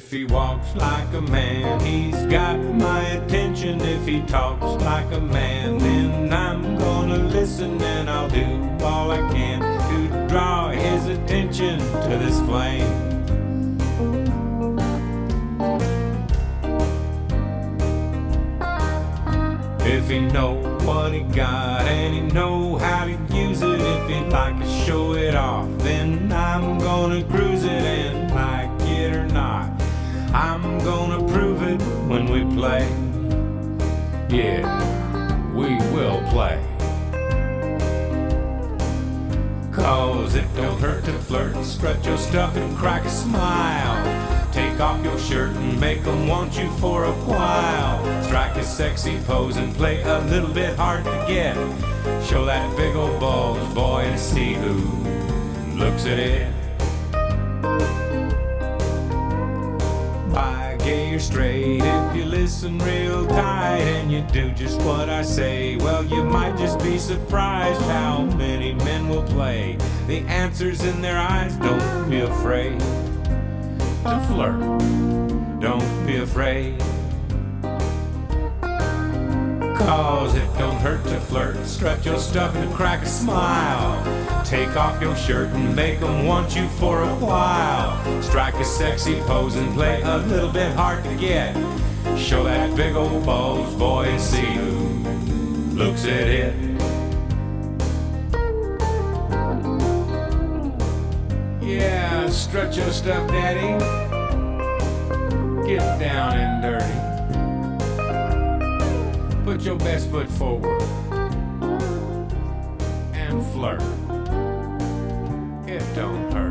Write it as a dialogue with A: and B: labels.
A: If he walks like a man, he's got my attention. If he talks like a man, then I'm gonna listen, and I'll do all I can to draw his attention to this flame. If he know what he got and he know how to use it, if he'd like to show it off, then I'm gonna cruise it, and like it or not, I'm gonna prove it when we play. Yeah, we will play. 'Cause it don't hurt to flirt, strut your stuff and crack a smile. Take off your shirt and make them want you for a while. Strike a sexy pose and play a little bit hard to get. Show that big old bulge, boy, and see who looks at it. By gay or straight, if you listen real tight and you do just what I say, well, you might just be surprised how many men will play. The answer's in their eyes, don't be afraid to flirt, don't be afraid. 'Cause it don't hurt to flirt, strut your stuff and crack a smile. Take off your shirt and make them want you for a while. Strike a sexy pose and play a little bit hard to get. Show that big old bulge, boy, and see who looks at it. Yeah, strut your stuff, daddy. Get down and dirty. Put your best foot forward and flirt. It don't hurt.